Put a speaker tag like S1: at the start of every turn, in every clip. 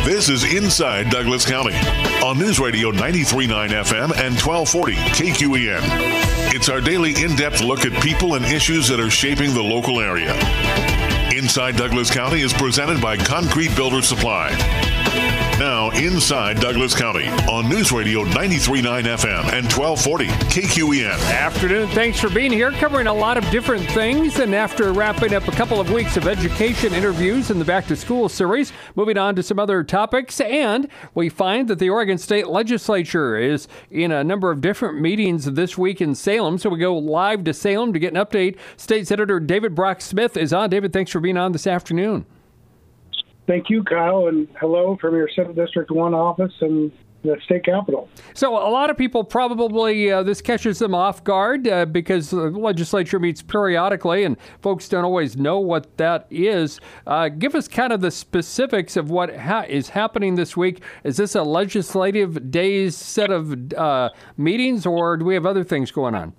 S1: This is Inside Douglas County on News Radio 93.9 FM and 1240 KQEN. It's our daily in-depth look at people and issues that are shaping the local area. Inside Douglas County is presented by Concrete Builder Supply. Now, Inside Douglas County on News Radio 93.9 FM and 1240 KQEN.
S2: Afternoon. Thanks for being here, covering a lot of different things. And after wrapping up a couple of weeks of education interviews in the Back to School series, moving on to some other topics. And we find that the Oregon State Legislature is in a number of different meetings this week in Salem. So we go live to Salem to get an update. State Senator David Brock Smith is on. David, thanks for being on this afternoon.
S3: Thank you, Kyle, and hello from your Senate District 1 office and the state capitol.
S2: So a lot of people probably, this catches them off guard because the legislature meets periodically and folks don't always know what that is. Give us kind of the specifics of what is happening this week. Is this a legislative days set of meetings, or do we have other things going on?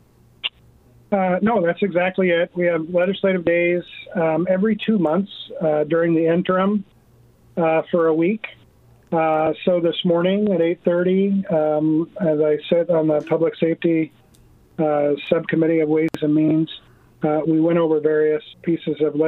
S3: No, that's exactly it. We have legislative days every 2 months during the interim for a week. So this morning at 8:30, as I sit on the Public Safety Subcommittee of Ways and Means, we went over various pieces of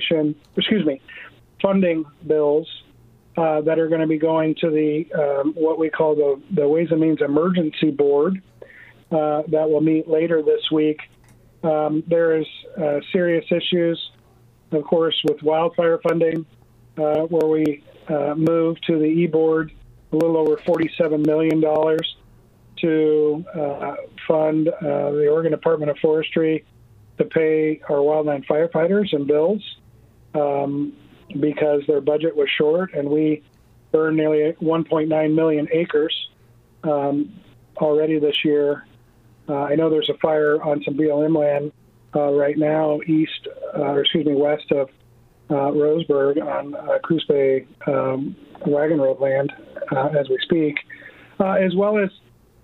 S3: funding bills that are going to be going to the what we call the Ways and Means Emergency Board that will meet later this week. There is serious issues, of course, with wildfire funding, where we moved to the E-Board a little over $47 million to fund the Oregon Department of Forestry to pay our wildland firefighters and bills because their budget was short, and we burned nearly 1.9 million acres already this year. I know there's a fire on some BLM land right now west of Roseburg on Coos Bay Wagon Road land as we speak, as well as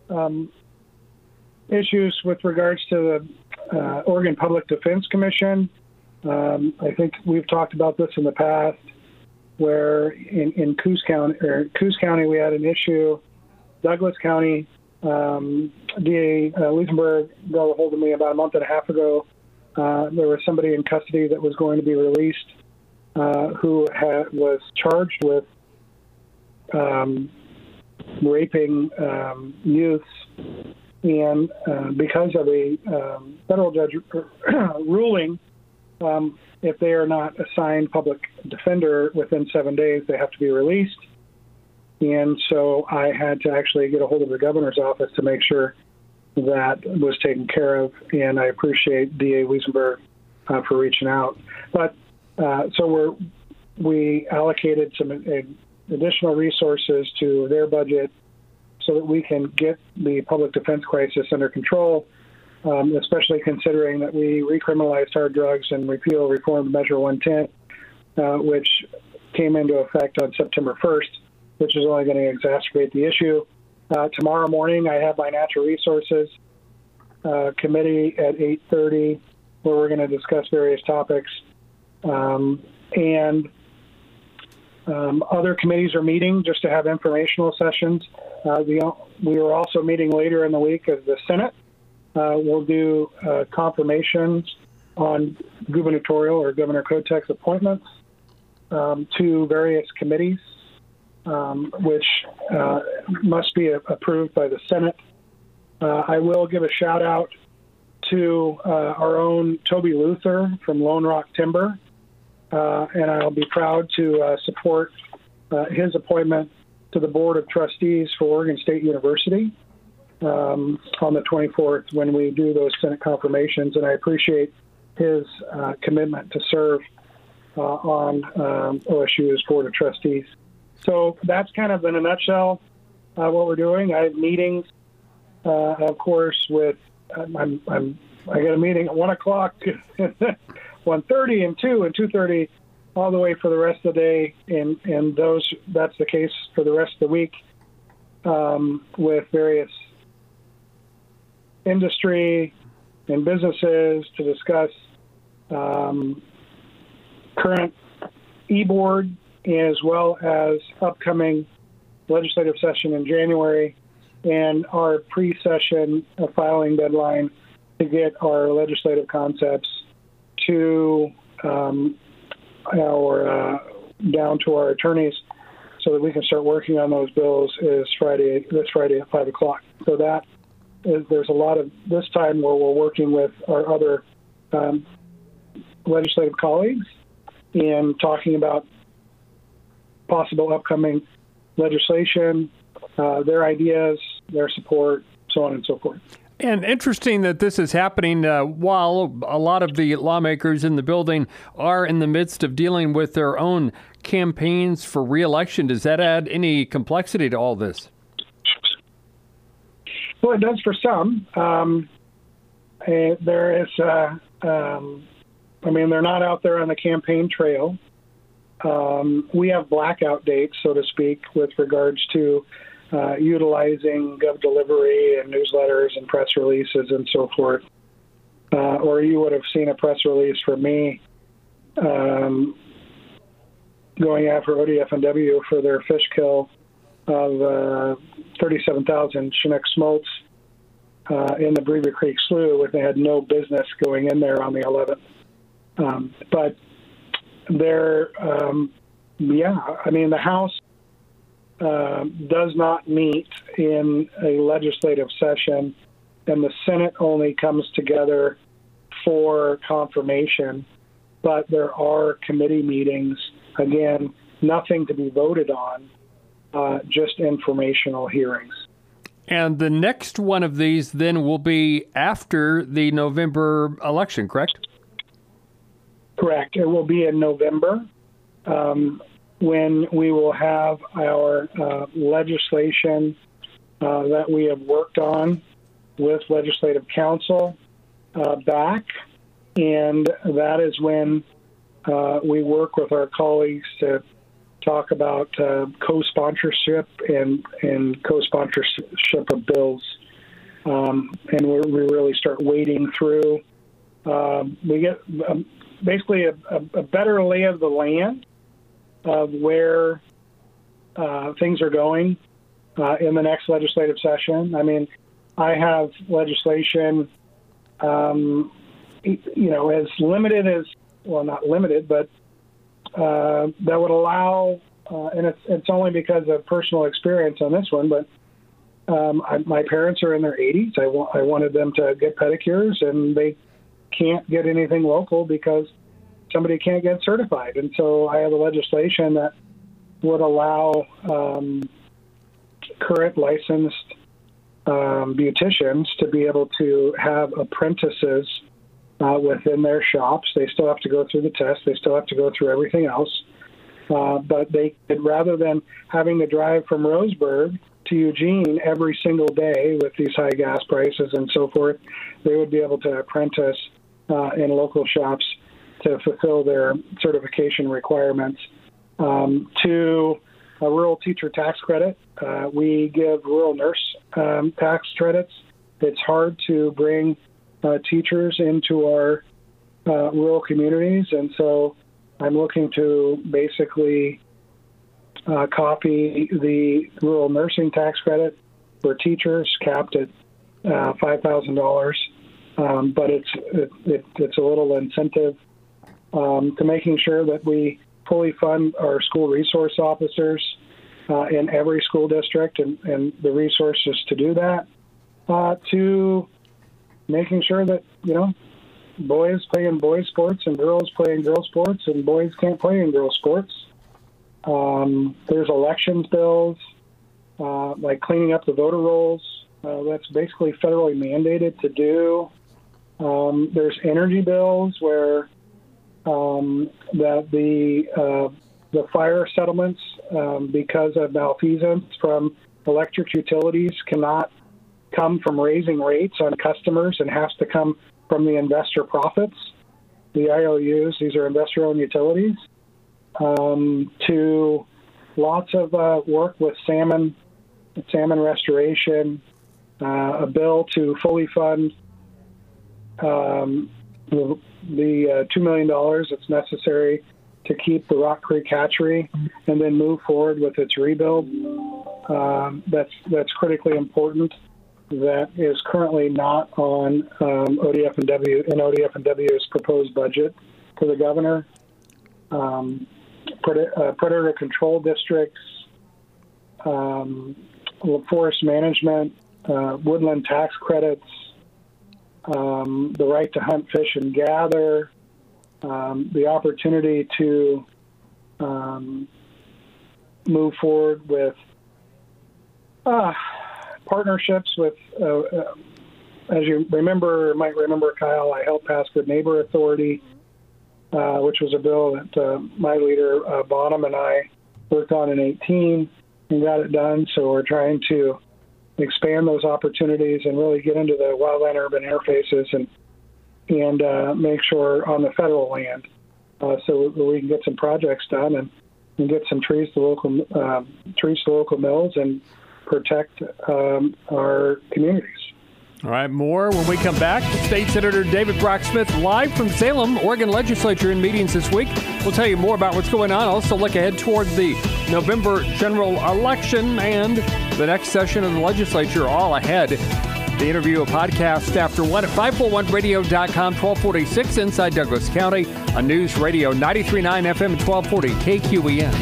S3: issues with regards to the Oregon Public Defense Commission. I think we've talked about this in the past, where in Coos County we had an issue. Douglas County DA Leithenberg got a hold of me about a month and a half ago. There was somebody in custody that was going to be released who was charged with raping youths, and because of a federal judge ruling, if they are not assigned public defender within 7 days, they have to be released. And so I had to actually get a hold of the governor's office to make sure that was taken care of, and I appreciate DA Wiesenberg for reaching out. But so we allocated some additional resources to their budget so that we can get the public defense crisis under control, especially considering that we recriminalized hard drugs and reformed Measure 110, which came into effect on September 1st. Which is only going to exacerbate the issue. Tomorrow morning, I have my Natural Resources Committee at 8:30, where we're going to discuss various topics. And other committees are meeting just to have informational sessions. We are also meeting later in the week as the Senate. We'll do confirmations on gubernatorial or Governor Kotek's appointments to various committees. Which must be approved by the Senate. I will give a shout out to our own Toby Luther from Lone Rock Timber, and I'll be proud to support his appointment to the Board of Trustees for Oregon State University on the 24th when we do those Senate confirmations, and I appreciate his commitment to serve on OSU's Board of Trustees. So that's kind of in a nutshell what we're doing. I have meetings, of course, with I got a meeting at 1 o'clock, 1:30 and 2 and 2:30, all the way for the rest of the day, and that's the case for the rest of the week with various industry and businesses to discuss current e-board as well as upcoming legislative session in January and our pre-session filing deadline to get our legislative concepts to down to our attorneys so that we can start working on those bills is this Friday at 5 o'clock. So there's a lot of this time where we're working with our other legislative colleagues and talking about possible upcoming legislation, their ideas, their support, so on and so forth.
S2: And interesting that this is happening while a lot of the lawmakers in the building are in the midst of dealing with their own campaigns for re-election. Does that add any complexity to all this?
S3: Well, it does for some. There is, they're not out there on the campaign trail. We have blackout dates, so to speak, with regards to utilizing GovDelivery and newsletters and press releases and so forth. Or you would have seen a press release from me going after ODF&W for their fish kill of 37,000 Chinook smolts in the Beaver Creek Slough, when they had no business going in there on the 11th. But there, the House does not meet in a legislative session, and the Senate only comes together for confirmation. But there are committee meetings, again, nothing to be voted on, just informational hearings.
S2: And the next one of these then will be after the November election, correct?
S3: Correct. It will be in November when we will have our legislation that we have worked on with Legislative Council back. And that is when we work with our colleagues to talk about co-sponsorship and co-sponsorship of bills. And we really start wading through. We get basically a better lay of the land of where things are going in the next legislative session. I mean, I have legislation, as limited as, well, not limited, but that would allow, and it's only because of personal experience on this one, but my parents are in their 80s. I wanted them to get pedicures, and they can't get anything local because somebody can't get certified. And so I have a legislation that would allow current licensed beauticians to be able to have apprentices within their shops. They still have to go through the test. They still have to go through everything else. But they could, rather than having to drive from Roseburg to Eugene every single day with these high gas prices and so forth, they would be able to apprentice in local shops to fulfill their certification requirements. To a rural teacher tax credit, we give rural nurse tax credits. It's hard to bring teachers into our rural communities, and so I'm looking to basically copy the rural nursing tax credit for teachers, capped at $5,000. But it's a little incentive to making sure that we fully fund our school resource officers in every school district and the resources to do that, to making sure that, boys play in boys sports and girls play in girls sports and boys can't play in girls sports. There's elections bills, like cleaning up the voter rolls. That's basically federally mandated to do. There's energy bills where that the fire settlements, because of malfeasance from electric utilities, cannot come from raising rates on customers and has to come from the investor profits. The IOUs, these are investor-owned utilities, to lots of work with salmon restoration, a bill to fully fund the $2 million that's necessary to keep the Rock Creek hatchery and then move forward with its rebuild. That's critically important. That is currently not on ODF&W's proposed budget for the governor. Predator control districts, forest management, woodland tax credits, the right to hunt, fish, and gather, the opportunity to move forward with partnerships with, as you might remember, Kyle, I helped pass Good Neighbor Authority, which was a bill that my leader, Bonham, and I worked on in 2018 and got it done. So we're trying to expand those opportunities and really get into the wildland-urban interfaces and make sure on the federal land so that we can get some projects done and get some trees to local mills and protect our communities.
S2: All right, more when we come back. State Senator David Brock Smith live from Salem, Oregon Legislature in meetings this week. We'll tell you more about what's going on. Also look ahead toward the November general election and the next session of the legislature all ahead. The interview, a podcast after 1 at 541radio.com, 1246 inside Douglas County on News Radio 93.9 FM and 1240 KQEN.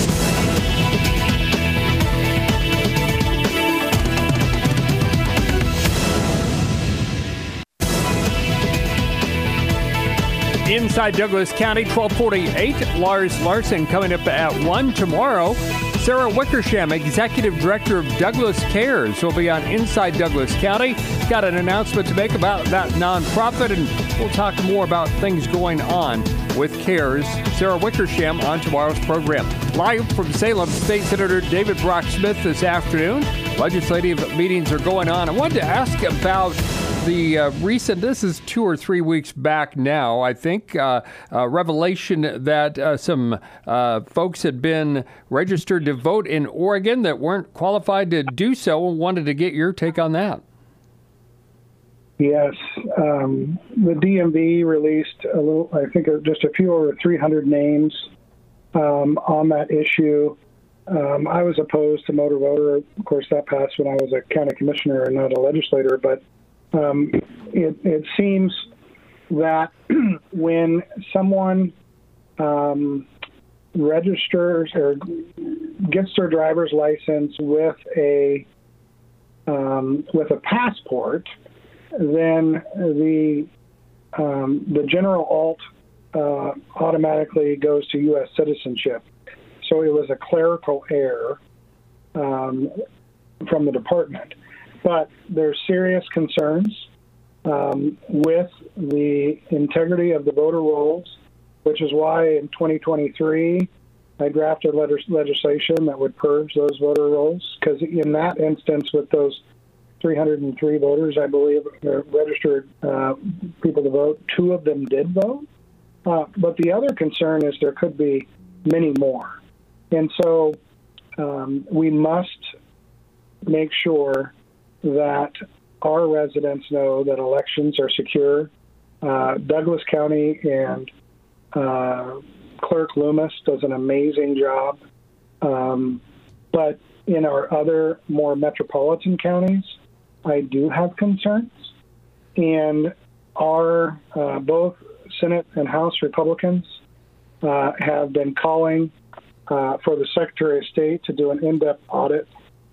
S2: Inside Douglas County, 1248. Lars Larson coming up at 1 tomorrow. Sarah Wickersham, Executive Director of Douglas Cares, will be on Inside Douglas County. Got an announcement to make about that nonprofit, and we'll talk more about things going on with Cares. Sarah Wickersham on tomorrow's program. Live from Salem, State Senator David Brock Smith this afternoon. Legislative meetings are going on. I wanted to ask about the recent, this is 2 or 3 weeks back now, I think, revelation that some folks had been registered to vote in Oregon that weren't qualified to do so. Wanted to get your take on that.
S3: Yes. The DMV released just a few over 300 names on that issue. I was opposed to motor voter. Of course, that passed when I was a county commissioner and not a legislator, but it seems that when someone registers or gets their driver's license with a passport, then the general alt automatically goes to U.S. citizenship. So it was a clerical error from the department. But there's serious concerns with the integrity of the voter rolls, which is why in 2023 I drafted legislation that would purge those voter rolls, because in that instance with those 303 voters, I believe, registered people to vote, 2 of them did vote. But the other concern is there could be many more. And so we must make sure that our residents know that elections are secure. Douglas County and Clerk Loomis does an amazing job. But in our other more metropolitan counties, I do have concerns. And our both Senate and House Republicans have been calling for the Secretary of State to do an in-depth audit.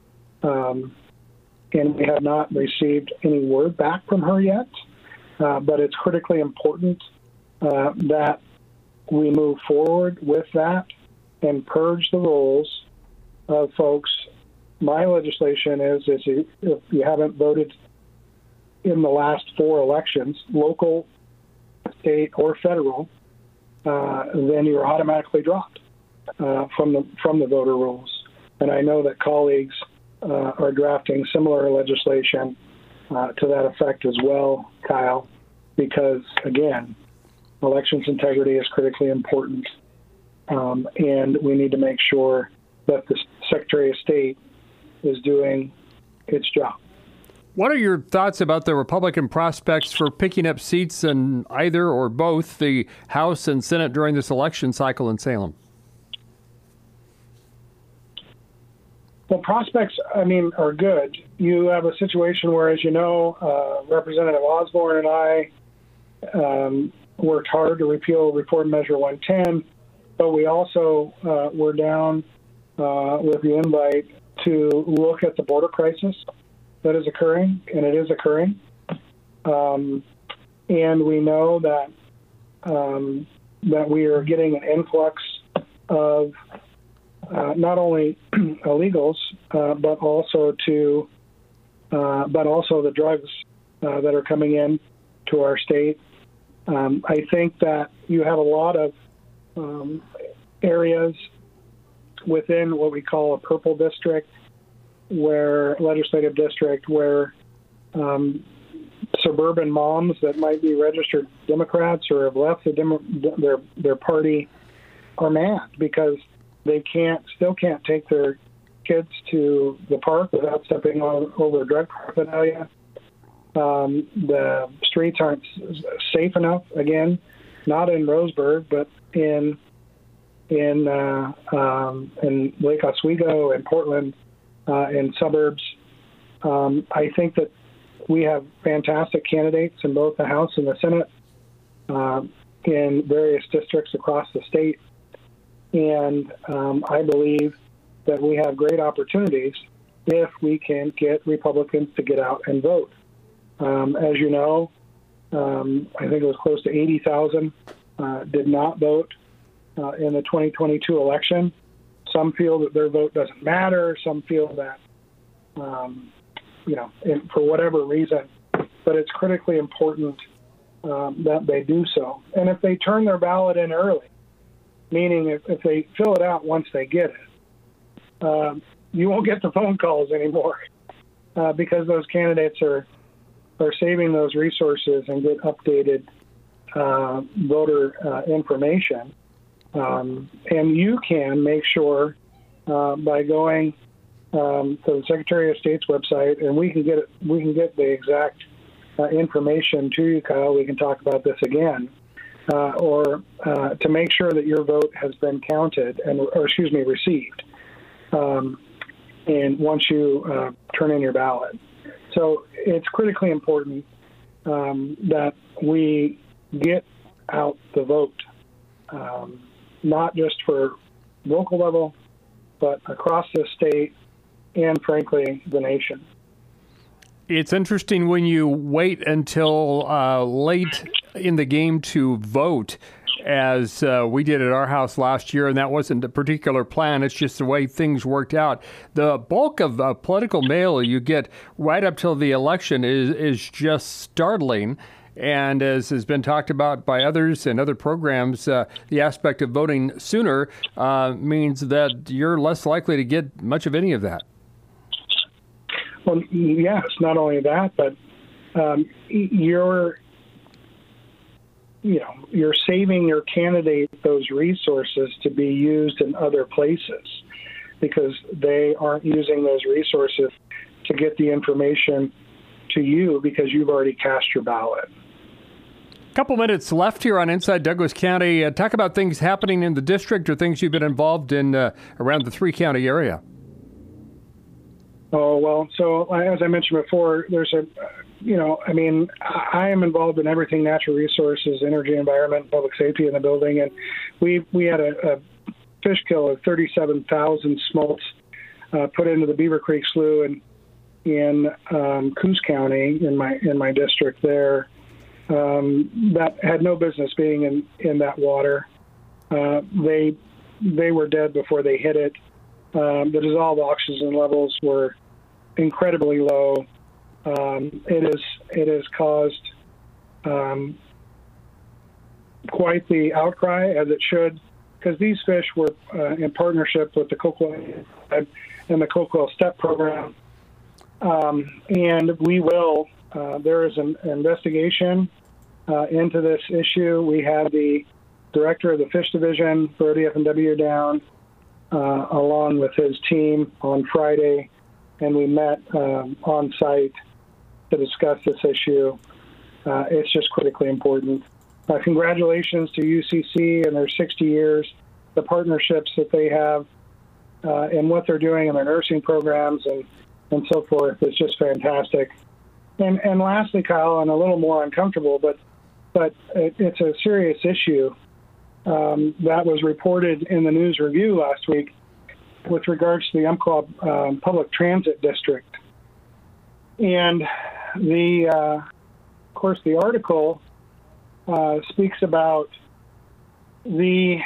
S3: And we have not received any word back from her yet. But it's critically important that we move forward with that and purge the rolls of folks. My legislation is if you haven't voted in the last 4 elections, local, state, or federal, then you're automatically dropped from the voter rolls. And I know that colleagues are drafting similar legislation to that effect as well, Kyle, because, again, elections integrity is critically important, and we need to make sure that the Secretary of State is doing its job.
S2: What are your thoughts about the Republican prospects for picking up seats in either or both the House and Senate during this election cycle in Salem?
S3: Well, prospects, are good. You have a situation where, as you know, Representative Osborne and I worked hard to repeal Reform Measure 110, but we also were down with the invite to look at the border crisis that is occurring, and it is occurring. And we know that that we are getting an influx of not only illegals, but also the drugs that are coming in to our state. I think that you have a lot of areas within what we call a purple district, legislative district, where suburban moms that might be registered Democrats or have left their party are mad because they still can't take their kids to the park without stepping over a drug paraphernalia. The streets aren't safe enough. Again, not in Roseburg, but in Lake Oswego and Portland, in suburbs. I think that we have fantastic candidates in both the House and the Senate in various districts across the state. And I believe that we have great opportunities if we can get Republicans to get out and vote. As you know, I think it was close to 80,000 did not vote in the 2022 election. Some feel that their vote doesn't matter. Some feel that, for whatever reason. But it's critically important that they do so. And if they turn their ballot in early, meaning if they fill it out once they get it, you won't get the phone calls anymore because those candidates are saving those resources and get updated voter information. And you can make sure by going to the Secretary of State's website, and we can get the exact information to you, Kyle. We can talk about this again, or to make sure that your vote has been counted received, and once you turn in your ballot. So it's critically important that we get out the vote, not just for local level, but across the state and, frankly, the nation.
S2: It's interesting when you wait until late in the game to vote, as we did at our house last year, and that wasn't a particular plan. It's just the way things worked out. The bulk of political mail you get right up till the election is just startling. And as has been talked about by others and other programs, the aspect of voting sooner means that you're less likely to get much of any of that.
S3: Well, yes, not only that, but you're saving your candidate those resources to be used in other places because they aren't using those resources to get the information to you because you've already cast your ballot.
S2: Couple minutes left here on Inside Douglas County. Talk about things happening in the district or things you've been involved in around the three-county area.
S3: Oh, well, so as I mentioned before, there's I am involved in everything natural resources, energy, environment, public safety in the building. And we had a fish kill of 37,000 smolts put into the Beaver Creek Slough in Coos County in my district there. That had no business being in that water. They were dead before they hit it. The dissolved oxygen levels were incredibly low. It has caused quite the outcry, as it should, because these fish were in partnership with the Coquille and the Coquille Step Program. And we will, there is an investigation into this issue. We had the director of the Fish Division for ODF&W down along with his team on Friday, and we met on site to discuss this issue. It's just critically important. Congratulations to UCC and their 60 years, the partnerships that they have, and what they're doing in their nursing programs and so forth is just fantastic. And lastly, Kyle, and a little more uncomfortable, but it's a serious issue that was reported in the News Review last week with regards to the Umpqua Public Transit District. And of course, the article speaks about the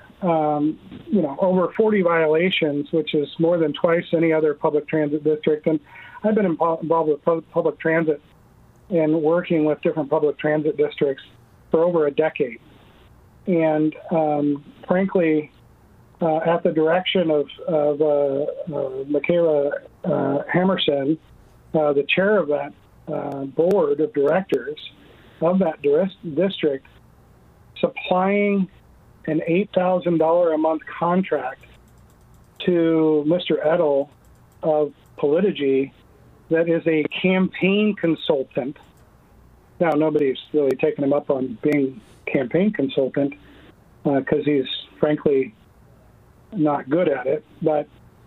S3: over 40 violations, which is more than twice any other public transit district. And I've been involved with public transit and working with different public transit districts for over a decade. And frankly, at the direction of Michaela Hammerson, the chair of that board of directors of that district, supplying an $8,000 a month contract to Mr. Edel of Politigy that is a campaign consultant. Now, nobody's really taken him up on being campaign consultant because he's frankly not good at it, but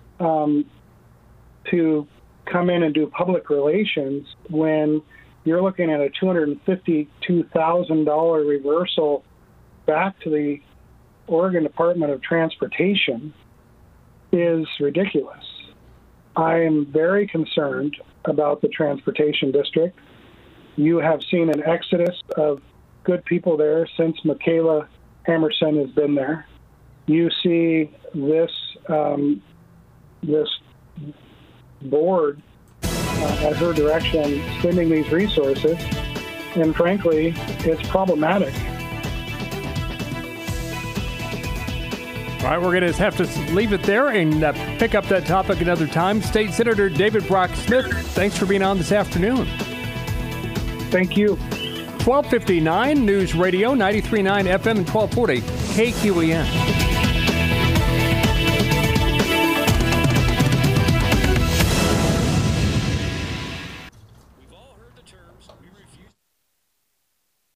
S3: to come in and do public relations when you're looking at a $252,000 reversal back to the Oregon Department of Transportation is ridiculous. I am very concerned about the transportation district. You have seen an exodus of good people there since Michaela Hammerson has been there. You see this board at her direction spending these resources, and frankly, it's problematic.
S2: All right, we're going to have to leave it there and pick up that topic another time. State Senator David Brock Smith, thanks for being on this afternoon.
S3: Thank you.
S2: 1259 News Radio, 93.9 FM and 1240 KQEN.